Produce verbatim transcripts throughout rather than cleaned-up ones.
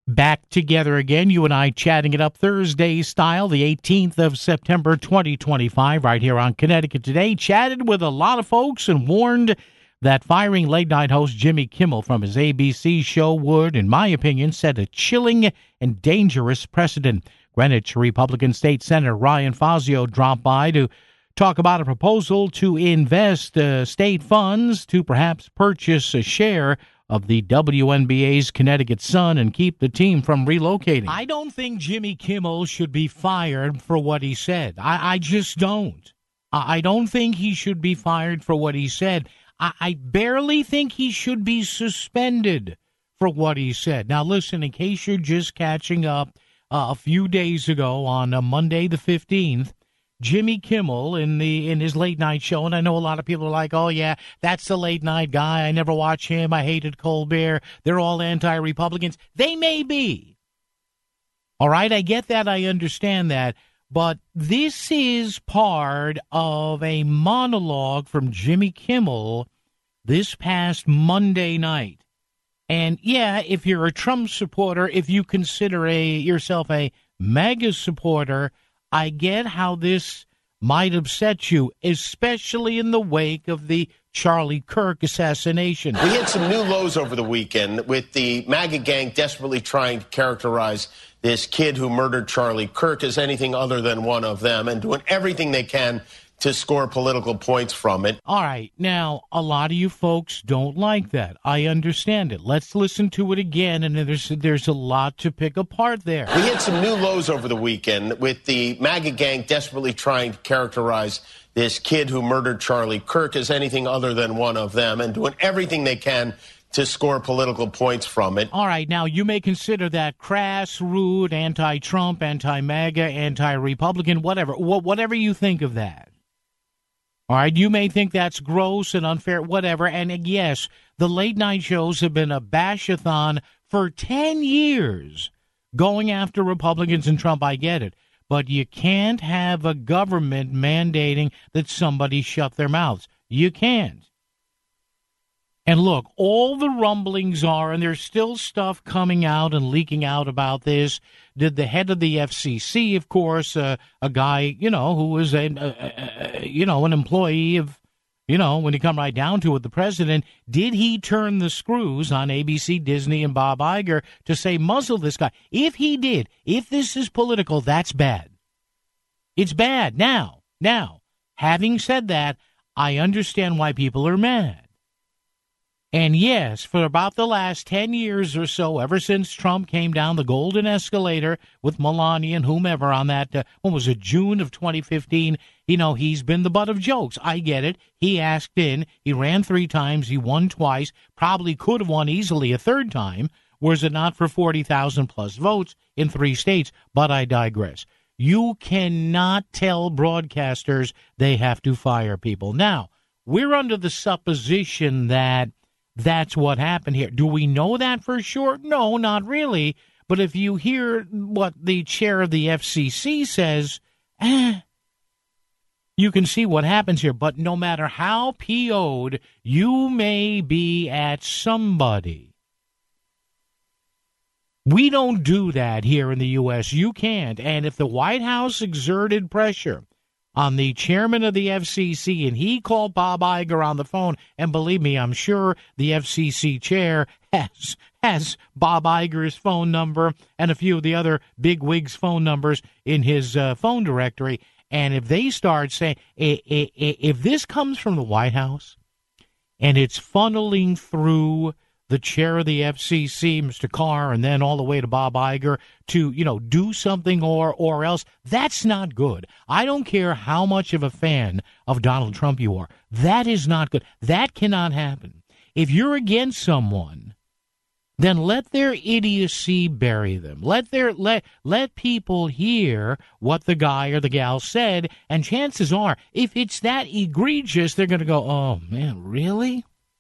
Back together again, you and I chatting it up Thursday style, the eighteenth of September, twenty twenty-five, right here on Connecticut Today. Chatted with a lot of folks and warned that firing late-night host Jimmy Kimmel from his A B C show would, in my opinion, set a chilling and dangerous precedent. Greenwich Republican State Senator Ryan Fazio dropped by to talk about a proposal to invest uh, state funds to perhaps purchase a share of the W N B A's Connecticut Sun and keep the team from relocating. I don't think Jimmy Kimmel should be fired for what he said. I, I just don't. I, I don't think he should be fired for what he said. I, I barely think he should be suspended for what he said. Now, listen, in case you're just catching up, uh, a few days ago on uh, Monday the fifteenth, Jimmy Kimmel in the in his late night show, and I know a lot of people are like, oh, yeah, that's the late night guy. I never watch him. I hated Colbert. They're all anti-Republicans. They may be. All right, I get that. I understand that. But this is part of a monologue from Jimmy Kimmel this past Monday night. And, yeah, if you're a Trump supporter, if you consider a yourself a MAGA supporter, I get how this might upset you, especially in the wake of the Charlie Kirk assassination. We hit some new lows over the weekend with the MAGA gang desperately trying to characterize this kid who murdered Charlie Kirk as anything other than one of them and doing everything they can to score political points from it. All right. Now, a lot of you folks don't like that. I understand it. Let's listen to it again, and there's there's a lot to pick apart there. We hit some new lows over the weekend with the MAGA gang desperately trying to characterize this kid who murdered Charlie Kirk as anything other than one of them and doing everything they can to score political points from it. All right. Now, you may consider that crass, rude, anti-Trump, anti-MAGA, anti-Republican, whatever, whatever you think of that. All right, you may think that's gross and unfair, whatever. And yes, the late night shows have been a bash-a-thon for ten years going after Republicans and Trump. I get it. But you can't have a government mandating that somebody shut their mouths. You can't. And look, all the rumblings are, and there's still stuff coming out and leaking out about this. Did the head of the F C C, of course, uh, a guy, you know, who was a, a, a, you know, an employee of, you know, when you come right down to it, the president, did he turn the screws on A B C, Disney, and Bob Iger to say, muzzle this guy? If he did, if this is political, that's bad. It's bad. Now, now, having said that, I understand why people are mad. And yes, for about the last ten years or so, ever since Trump came down the golden escalator with Melania and whomever on that, uh, what was it, June of twenty fifteen, you know, he's been the butt of jokes. I get it. He asked in. He ran three times. He won twice. Probably could have won easily a third time, was it not for forty thousand plus votes in three states. But I digress. You cannot tell broadcasters they have to fire people. Now, we're under the supposition that that's what happened here. Do we know that for sure? No, not really. But if you hear what the chair of the F C C says, eh, you can see what happens here. But no matter how P O'd you may be at somebody, we don't do that here in the U S. You can't. And if the White House exerted pressure on the chairman of the F C C, and he called Bob Iger on the phone, and believe me, I'm sure the F C C chair has has Bob Iger's phone number and a few of the other big wigs' phone numbers in his uh, phone directory. And if they start saying, if this comes from the White House and it's funneling through the chair of the F C C, Mister Carr, and then all the way to Bob Iger to, you know, do something or or else, that's not good. I don't care how much of a fan of Donald Trump you are. That is not good. That cannot happen. If you're against someone, then let their idiocy bury them. Let their let let people hear what the guy or the gal said, and chances are, if it's that egregious, they're going to go, oh, man, really?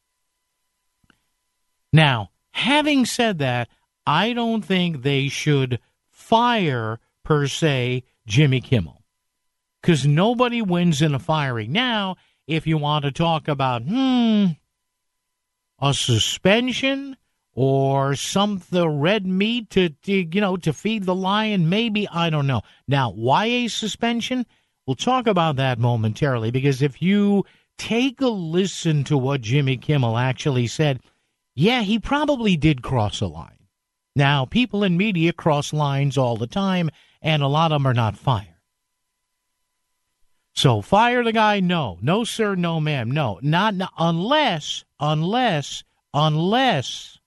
Now, having said that, I don't think they should fire, per se, Jimmy Kimmel, because nobody wins in a firing. Now, if you want to talk about, hmm, a suspension or some the red meat to, to you know to feed the lion. Maybe, I don't know. Now, why a suspension? We'll talk about that momentarily, because if you take a listen to what Jimmy Kimmel actually said, yeah, he probably did cross a line. Now, people in media cross lines all the time, and a lot of them are not fired. So fire the guy? No. No, sir, no, ma'am. No. Not, not unless, unless, unless,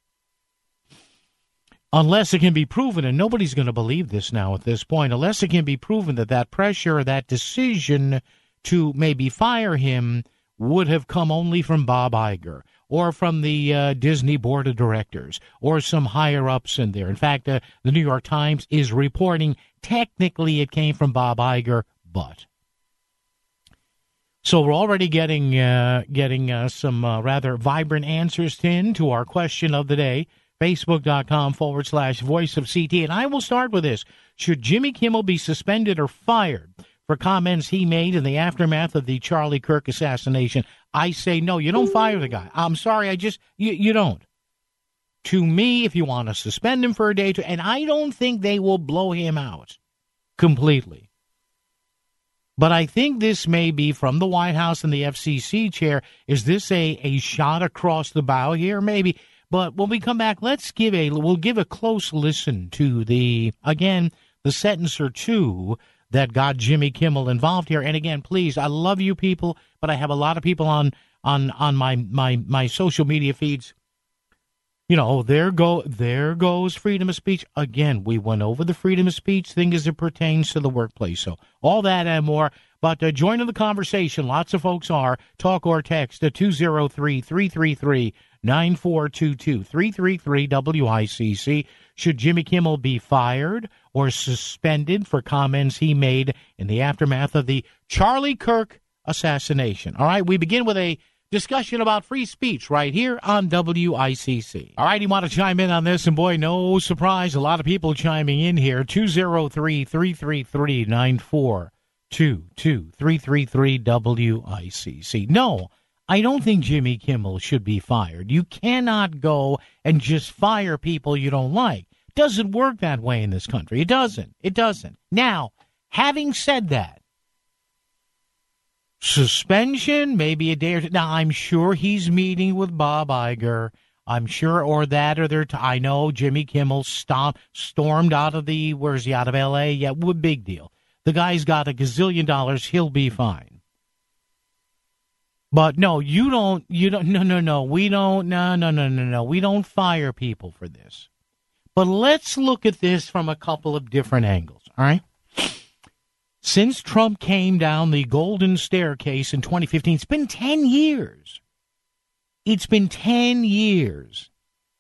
unless it can be proven, and nobody's going to believe this now at this point, unless it can be proven that that pressure, that decision to maybe fire him would have come only from Bob Iger or from the uh, Disney board of directors or some higher-ups in there. In fact, uh, the New York Times is reporting technically it came from Bob Iger, but. So we're already getting uh, getting uh, some uh, rather vibrant answers, Tin, to our question of the day. Facebook.com forward slash voice of CT. And I will start with this. Should Jimmy Kimmel be suspended or fired for comments he made in the aftermath of the Charlie Kirk assassination? I say no. You don't fire the guy. I'm sorry. I just, you, you don't. To me, if you want to suspend him for a day, to, and I don't think they will blow him out completely. But I think this may be from the White House and the F C C chair. Is this a, a shot across the bow here? Maybe. But when we come back, let's give a, we'll give a close listen to the, again, the sentence or two that got Jimmy Kimmel involved here. And again, please, I love you people, but I have a lot of people on, on, on my, my, my social media feeds. You know, there go, there goes freedom of speech. Again, we went over the freedom of speech thing as it pertains to the workplace. So all that and more. But uh, join in the conversation. Lots of folks are. Talk or text at two oh three, three three three, nine four two two, three three three W I C C. Should Jimmy Kimmel be fired or suspended for comments he made in the aftermath of the Charlie Kirk assassination? All right, we begin with a discussion about free speech right here on W I C C. All right, you want to chime in on this? And boy, no surprise, a lot of people chiming in here. two oh three, three three three, nine four two two, three three three W I C C. No, I don't think Jimmy Kimmel should be fired. You cannot go and just fire people you don't like. It doesn't work that way in this country. It doesn't. It doesn't. Now, having said that, suspension, maybe a day or two. Now, I'm sure he's meeting with Bob Iger. I'm sure, or that, or they're. T- I know Jimmy Kimmel stomp, stormed out of the. Where's he out of L A? Yeah, what big deal? The guy's got a gazillion dollars. He'll be fine. But no, you don't. You don't. No, no, no. We don't. No, no, no, no, no. We don't fire people for this. But let's look at this from a couple of different angles. All right. Since Trump came down the golden staircase in twenty fifteen, it's been ten years. It's been ten years.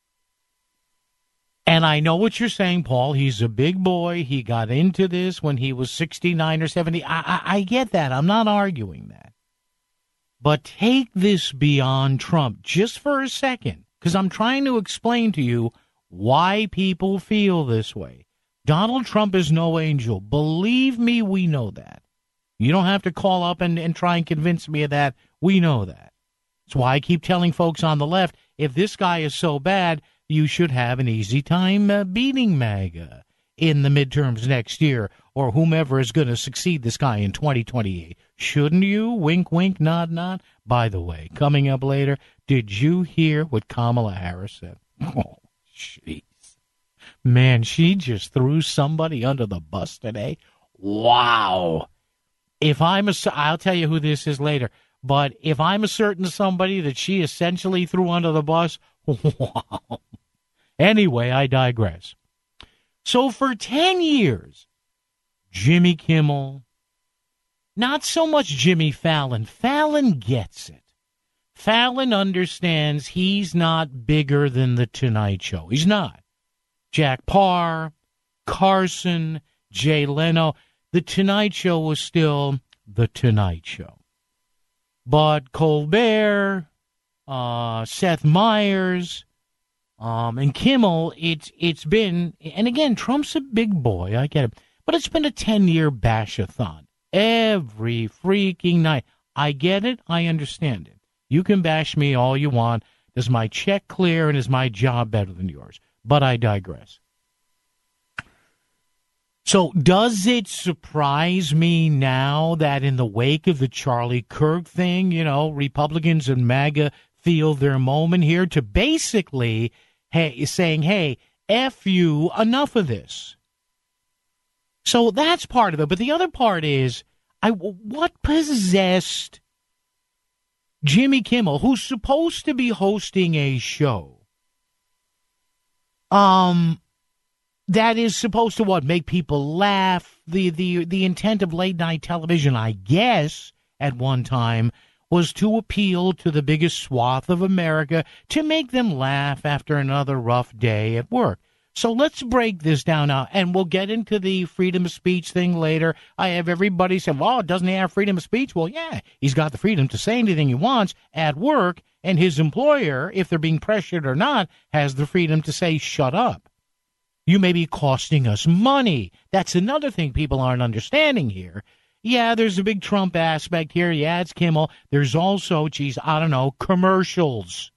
And I know what you're saying, Paul. He's a big boy. He got into this when he was sixty-nine or seventy. I, I, I get that. I'm not arguing that. But take this beyond Trump just for a second, because I'm trying to explain to you why people feel this way. Donald Trump is no angel. Believe me, we know that. You don't have to call up and, and try and convince me of that. We know that. That's why I keep telling folks on the left, if this guy is so bad, you should have an easy time uh, beating MAGA in the midterms next year, or whomever is going to succeed this guy in twenty twenty-eight. Shouldn't you? Wink, wink, nod, nod. By the way, coming up later, did you hear what Kamala Harris said? Oh, jeez. Man, she just threw somebody under the bus today. Wow. If I'm a, I'll tell you who this is later, but if I'm a certain somebody that she essentially threw under the bus, wow. Anyway, I digress. So for ten years, Jimmy Kimmel, not so much Jimmy Fallon. Fallon gets it. Fallon understands he's not bigger than The Tonight Show. He's not. Jack Parr, Carson, Jay Leno. The Tonight Show was still The Tonight Show. But Colbert, uh, Seth Meyers, um, and Kimmel, it's it's been, and again, Trump's a big boy, I get it, but it's been a ten-year bash-a-thon. Every freaking night. I get it, I understand it. You can bash me all you want. Is my check clear and is my job better than yours? But I digress. So does it surprise me now that in the wake of the Charlie Kirk thing, you know, Republicans and MAGA feel their moment here to basically hey, saying, hey, F you, enough of this. So that's part of it. But the other part is, I, what possessed Jimmy Kimmel, who's supposed to be hosting a show, um, that is supposed to, what, make people laugh? The, the, the intent of late-night television, I guess, at one time, was to appeal to the biggest swath of America, to make them laugh after another rough day at work. So let's break this down now, and we'll get into the freedom of speech thing later. I have everybody say, well, doesn't he have freedom of speech? Well, yeah, he's got the freedom to say anything he wants at work, and his employer, if they're being pressured or not, has the freedom to say, shut up. You may be costing us money. That's another thing people aren't understanding here. Yeah, there's a big Trump aspect here. Yeah, it's Kimmel. There's also, geez, I don't know, commercials.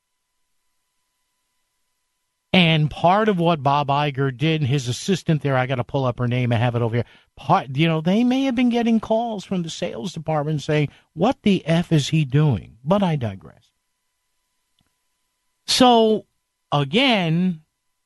And part of what Bob Iger did, and his assistant there, I got to pull up her name, I have it over here. Part, you know, they may have been getting calls from the sales department saying, what the F is he doing? But I digress. So, again,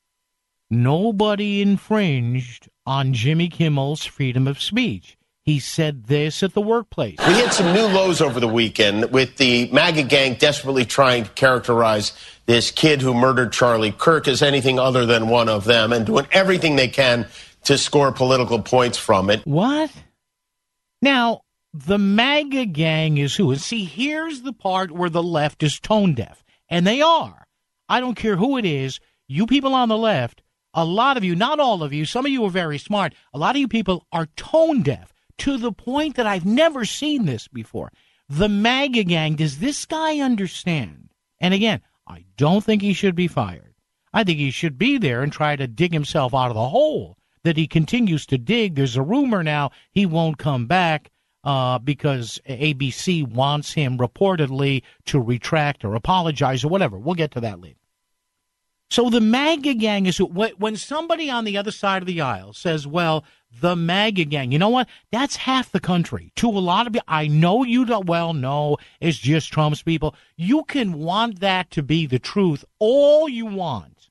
nobody infringed on Jimmy Kimmel's freedom of speech. He said this at the workplace. We hit some new lows over the weekend with the MAGA gang desperately trying to characterize this kid who murdered Charlie Kirk as anything other than one of them and doing everything they can to score political points from it. What? Now, the MAGA gang is who? And see, here's the part where the left is tone deaf. And they are. I don't care who it is. You people on the left, a lot of you, not all of you, some of you are very smart. A lot of you people are tone deaf to the point that I've never seen this before. The MAGA gang, does this guy understand? And again, I don't think he should be fired. I think he should be there and try to dig himself out of the hole that he continues to dig. There's a rumor now he won't come back uh, because A B C wants him reportedly to retract or apologize or whatever. We'll get to that later. So the MAGA gang is, when somebody on the other side of the aisle says, well, the MAGA gang, you know what? That's half the country. To a lot of you, I know you don't, well, no, it's just Trump's people. You can want that to be the truth all you want.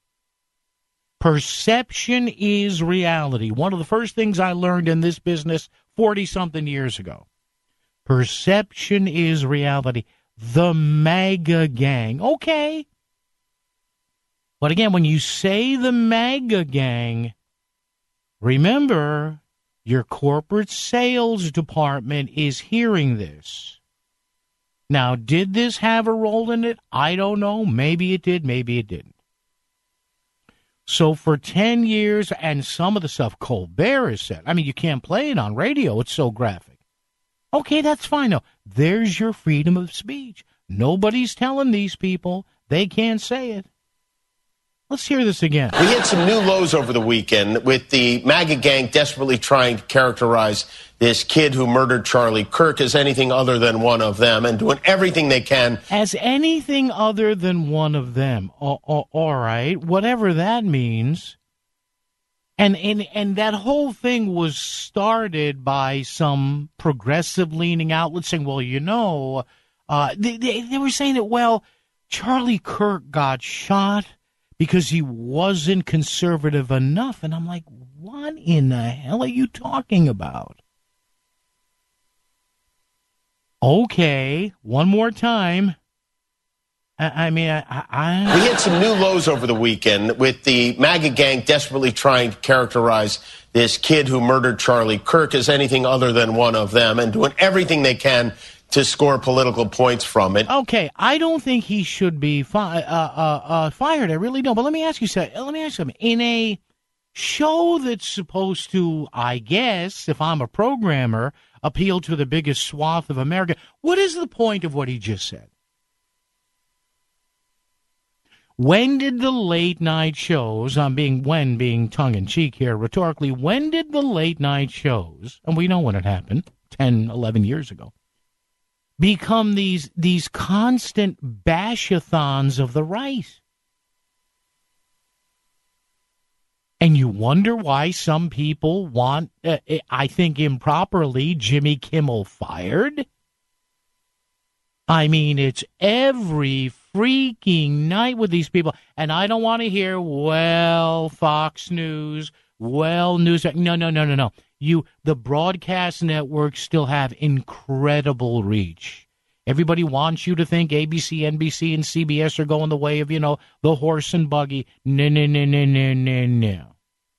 Perception is reality. One of the first things I learned in this business forty-something years ago. Perception is reality. The MAGA gang. Okay. But again, when you say the MAGA gang, remember, your corporate sales department is hearing this. Now, did this have a role in it? I don't know. Maybe it did. Maybe it didn't. So for ten years, and some of the stuff Colbert has said, I mean, you can't play it on radio. It's so graphic. Okay, that's fine. No, there's your freedom of speech. Nobody's telling these people they can't say it. Let's hear this again. We hit some new lows over the weekend with the MAGA gang desperately trying to characterize this kid who murdered Charlie Kirk as anything other than one of them and doing everything they can. As anything other than one of them. Oh, oh, all right, whatever that means. And, and, and that whole thing was started by some progressive-leaning outlets saying, well, you know, uh, they, they, they were saying that, well, Charlie Kirk got shot because he wasn't conservative enough. And I'm like, what in the hell are you talking about? Okay, one more time. I, I mean, I, I... We hit some new lows over the weekend with the MAGA gang desperately trying to characterize this kid who murdered Charlie Kirk as anything other than one of them and doing everything they can to score political points from it. Okay, I don't think he should be fi- uh, uh, uh, fired. I really don't. But let me ask you something. Let me ask you something. In a show that's supposed to, I guess, if I'm a programmer, appeal to the biggest swath of America, what is the point of what he just said? When did the late night shows, I'm being, when being tongue-in-cheek here rhetorically, when did the late night shows, and we know when it happened, ten, eleven years ago, become these these constant bash-a-thons of the right. And you wonder why some people want, uh, I think improperly, Jimmy Kimmel fired. I mean, it's every freaking night with these people. And I don't want to hear, well, Fox News, well, news. No, no, no, no, no. You, the broadcast networks still have incredible reach. Everybody wants you to think A B C, N B C, and C B S are going the way of, you know, the horse and buggy. No, no, no, no, no, no, no.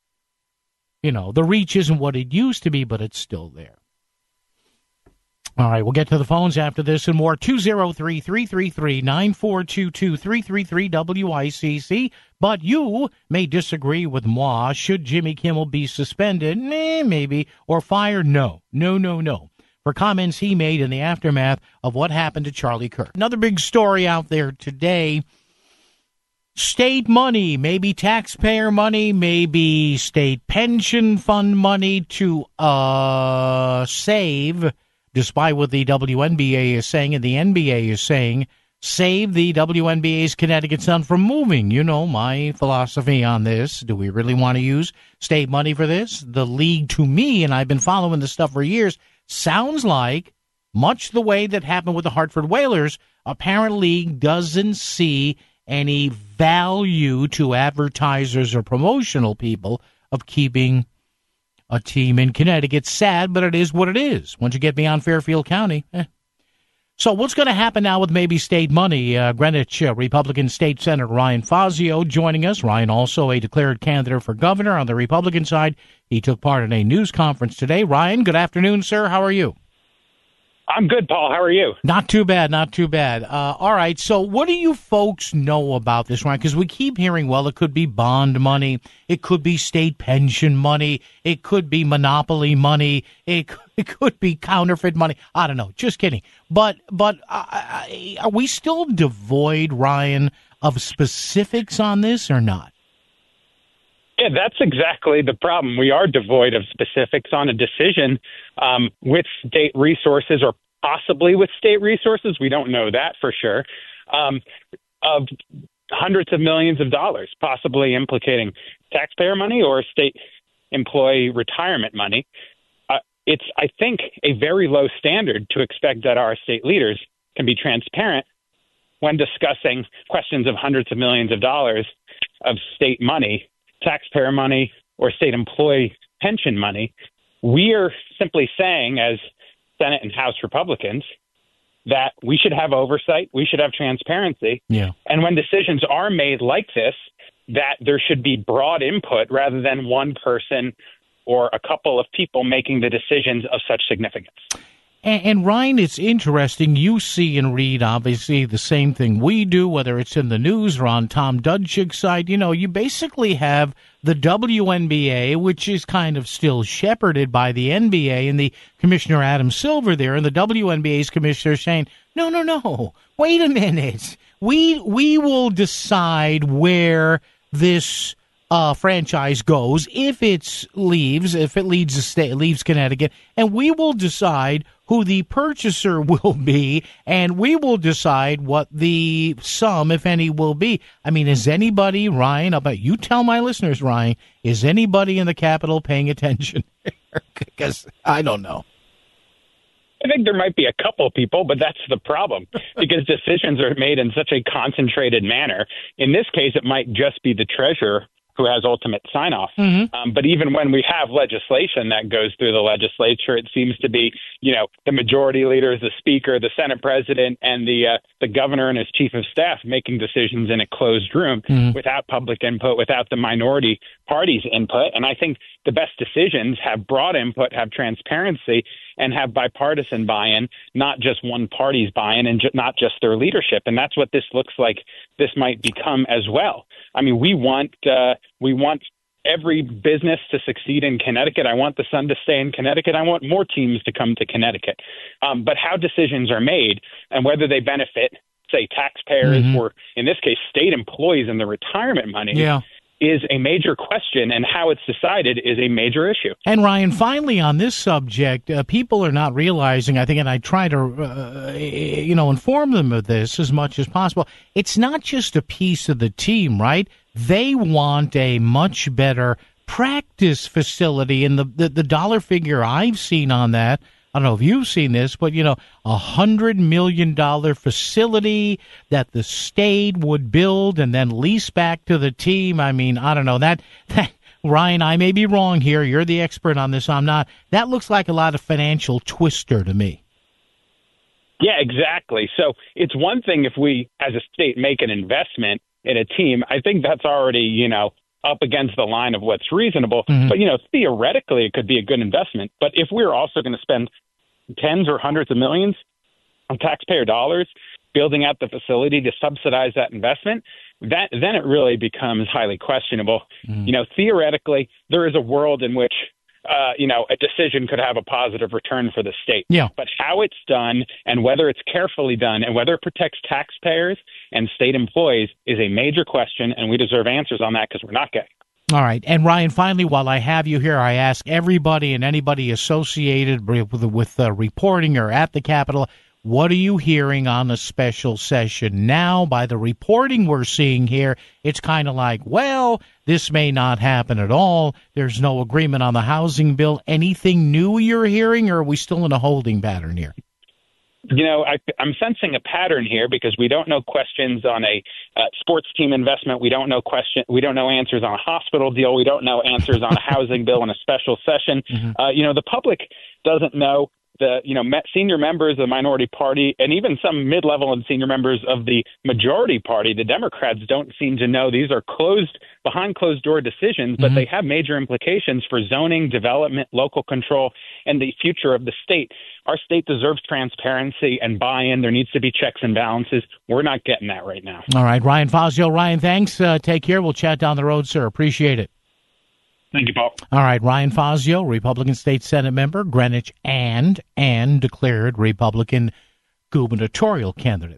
You know, the reach isn't what it used to be, but it's still there. All right, we'll get to the phones after this and more. two oh three, three three three, nine four two two, three three three W I C C. But you may disagree with moi. Should Jimmy Kimmel be suspended? Eh, maybe. Or fired? No. No, no, no. For comments he made in the aftermath of what happened to Charlie Kirk. Another big story out there today. State money, maybe taxpayer money, maybe state pension fund money to uh, save, despite what the W N B A is saying and the N B A is saying, save the W N B A's Connecticut Sun from moving. You know my philosophy on this. Do we really want to use state money for this? The league, to me, and I've been following this stuff for years, sounds like, much the way that happened with the Hartford Whalers, apparent league doesn't see any value to advertisers or promotional people of keeping a team in Connecticut. Sad, but it is what it is. Once you get beyond Fairfield County. Eh. So what's going to happen now with maybe state money? Uh, Greenwich uh, Republican State Senator Ryan Fazio joining us. Ryan, also a declared candidate for governor on the Republican side. He took part in a news conference today. Ryan, good afternoon, sir. How are you? I'm good, Paul. How are you? Not too bad, not too bad. Uh, all right, so what do you folks know about this, Ryan? Because we keep hearing, well, it could be bond money, it could be state pension money, it could be monopoly money, it, it could be counterfeit money. I don't know, just kidding. But but uh, are we still devoid, Ryan, of specifics on this or not? Yeah, that's exactly the problem. We are devoid of specifics on a decision um, with state resources or possibly with state resources. We don't know that for sure. Um, of hundreds of millions of dollars, possibly implicating taxpayer money or state employee retirement money. Uh, it's, I think, a very low standard to expect that our state leaders can be transparent when discussing questions of hundreds of millions of dollars of state money, taxpayer money, or state employee pension money. We are simply saying, as Senate and House Republicans, that we should have oversight, we should have transparency, yeah. And when decisions are made like this, that there should be broad input rather than one person or a couple of people making the decisions of such significance. And, and Ryan, it's interesting. You see and read, obviously, the same thing we do, whether it's in the news or on Tom Dudchik's side. You know, you basically have the W N B A, which is kind of still shepherded by the N B A and the Commissioner Adam Silver there, and the W N B A's commissioner saying, no, no, no, wait a minute. We, we will decide where this Uh, franchise goes if it leaves, if it leaves the state, leaves Connecticut, and we will decide who the purchaser will be, and we will decide what the sum, if any, will be. I mean, is anybody, Ryan? I'll bet you tell my listeners, Ryan, is anybody in the Capitol paying attention? Because I don't know. I think there might be a couple people, but that's the problem because decisions are made in such a concentrated manner. In this case, it might just be the treasurer who has ultimate sign-off. Mm-hmm. Um, but even when we have legislation that goes through the legislature, it seems to be, you know, the majority leaders, the speaker, the Senate president, and the uh, the governor and his chief of staff making decisions in a closed room mm-hmm. without public input, without the minority party's input. And I think the best decisions have broad input, have transparency, and have bipartisan buy-in, not just one party's buy-in and ju- not just their leadership. And that's what this looks like this might become as well. I mean, we want uh, we want every business to succeed in Connecticut. I want the Sun to stay in Connecticut. I want more teams to come to Connecticut. Um, but how decisions are made and whether they benefit, say, taxpayers mm-hmm. or, in this case, state employees and the retirement money, yeah. is a major question, and how it's decided is a major issue. And Ryan, finally on this subject, uh, people are not realizing, I think, and I try to, uh, you know, inform them of this as much as possible. It's not just a piece of the team, right? They want a much better practice facility, and the, the, the dollar figure I've seen on that, I don't know if you've seen this, but, you know, a hundred million dollar facility that the state would build and then lease back to the team. I mean, I don't know that, that Ryan, I may be wrong here. You're the expert on this. I'm not. That looks like a lot of financial twister to me. Yeah, exactly. So it's one thing if we, as a state, make an investment in a team. I think that's already, you know, up against the line of what's reasonable. Mm-hmm. But, you know, theoretically, it could be a good investment. But if we're also going to spend tens or hundreds of millions of taxpayer dollars building out the facility to subsidize that investment, that then it really becomes highly questionable. Mm-hmm. You know, theoretically, there is a world in which Uh, you know, a decision could have a positive return for the state. Yeah. But how it's done and whether it's carefully done and whether it protects taxpayers and state employees is a major question, and we deserve answers on that because we're not getting. All right. And Ryan, finally, while I have you here, I ask everybody and anybody associated with, with uh, reporting or at the Capitol, what are you hearing on the special session now? By the reporting we're seeing here, it's kind of like, well, this may not happen at all. There's no agreement on the housing bill. Anything new you're hearing, or are we still in a holding pattern here? You know, I, I'm sensing a pattern here because we don't know questions on a uh, sports team investment. We don't know question. We don't know answers on a hospital deal. We don't know answers on a housing bill in a special session. Mm-hmm. Uh, you know, the public doesn't know. The you know senior members of the minority party and even some mid-level and senior members of the majority party, the Democrats, don't seem to know these are closed behind closed door decisions, but mm-hmm. they have major implications for zoning, development, local control, and the future of the state. Our state deserves transparency and buy-in. There needs to be checks and balances. We're not getting that right now. All right, Ryan Fazio. Ryan, thanks. Uh, take care. We'll chat down the road, sir. Appreciate it. Thank you, Paul. All right, Ryan Fazio, Republican State Senate member, Greenwich, and and declared Republican gubernatorial candidate.